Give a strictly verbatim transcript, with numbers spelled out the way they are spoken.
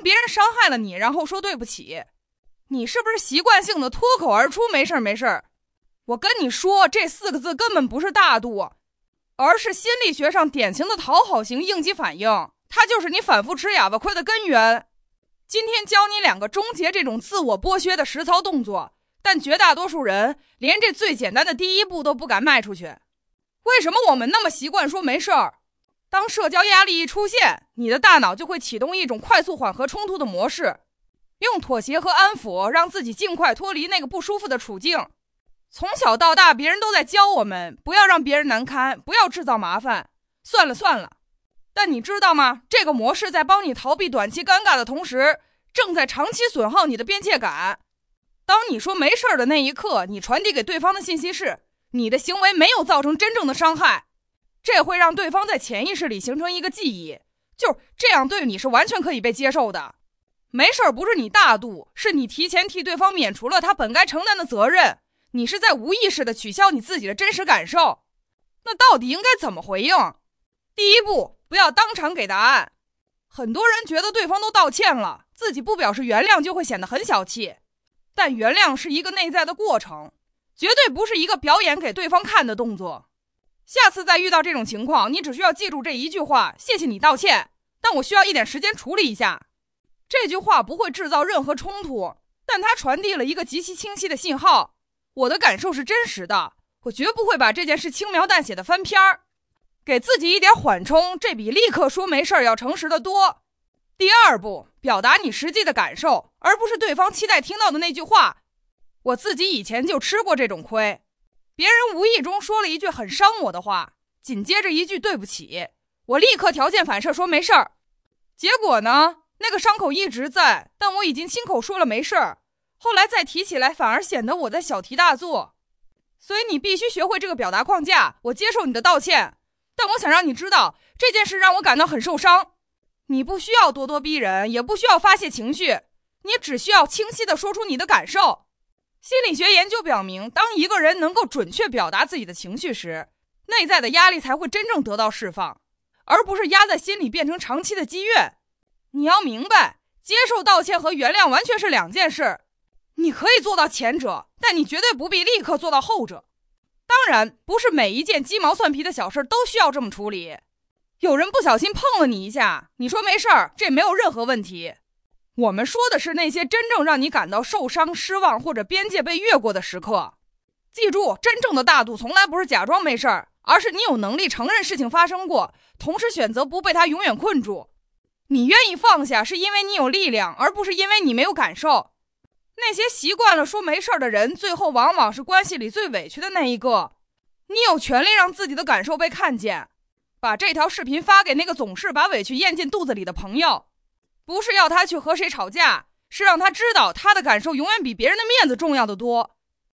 别人伤害了你，然后说对不起。你是不是习惯性的脱口而出没事没事？我跟你说，这四个字根本不是大度，而是心理学上典型的讨好型应激反应，它就是你反复吃哑巴亏的根源。今天教你两个终结这种自我剥削的实操动作，但绝大多数人连这最简单的第一步都不敢迈出去。为什么我们那么习惯说没事儿？当社交压力一出现，你的大脑就会启动一种快速缓和冲突的模式，用妥协和安抚让自己尽快脱离那个不舒服的处境。从小到大，别人都在教我们不要让别人难堪，不要制造麻烦，算了算了。但你知道吗？这个模式在帮你逃避短期尴尬的同时，正在长期损耗你的边界感。当你说没事的那一刻，你传递给对方的信息是你的行为没有造成真正的伤害，这会让对方在潜意识里形成一个记忆，就是这样对你是完全可以被接受的。没事不是你大度，是你提前替对方免除了他本该承担的责任，你是在无意识地取消你自己的真实感受。那到底应该怎么回应？第一步，不要当场给答案。很多人觉得对方都道歉了，自己不表示原谅就会显得很小气，但原谅是一个内在的过程，绝对不是一个表演给对方看的动作。下次再遇到这种情况，你只需要记住这一句话：谢谢你道歉，但我需要一点时间处理一下。这句话不会制造任何冲突，但它传递了一个极其清晰的信号：我的感受是真实的，我绝不会把这件事轻描淡写的翻篇儿。给自己一点缓冲，这比立刻说没事要诚实的多。第二步，表达你实际的感受，而不是对方期待听到的那句话。我自己以前就吃过这种亏，别人无意中说了一句很伤我的话，紧接着一句对不起，我立刻条件反射说没事儿。结果呢，那个伤口一直在，但我已经亲口说了没事儿，后来再提起来反而显得我在小题大做。所以你必须学会这个表达框架，我接受你的道歉，但我想让你知道这件事让我感到很受伤。你不需要咄咄逼人，也不需要发泄情绪，你只需要清晰地说出你的感受。心理学研究表明，当一个人能够准确表达自己的情绪时，内在的压力才会真正得到释放，而不是压在心里变成长期的积怨。你要明白，接受道歉和原谅完全是两件事。你可以做到前者，但你绝对不必立刻做到后者。当然，不是每一件鸡毛蒜皮的小事都需要这么处理。有人不小心碰了你一下，你说没事儿，这没有任何问题。我们说的是那些真正让你感到受伤、失望或者边界被越过的时刻。记住，真正的大度从来不是假装没事儿，而是你有能力承认事情发生过，同时选择不被它永远困住。你愿意放下，是因为你有力量，而不是因为你没有感受。那些习惯了说没事的人，最后往往是关系里最委屈的那一个。你有权利让自己的感受被看见。把这条视频发给那个总是把委屈咽进肚子里的朋友，不是要他去和谁吵架，是让他知道他的感受永远比别人的面子重要的多。